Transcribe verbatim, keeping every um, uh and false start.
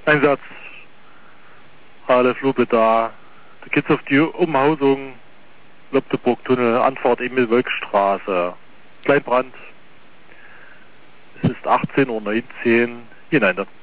Einsatz. Halle Flube da. Da geht's auf die Umhausung. Lobdeburg-Tunnel, Anfahrt Emil-Wölk-Straße. Kleinbrand. Es ist achtzehn Uhr neunzehn. Hinein.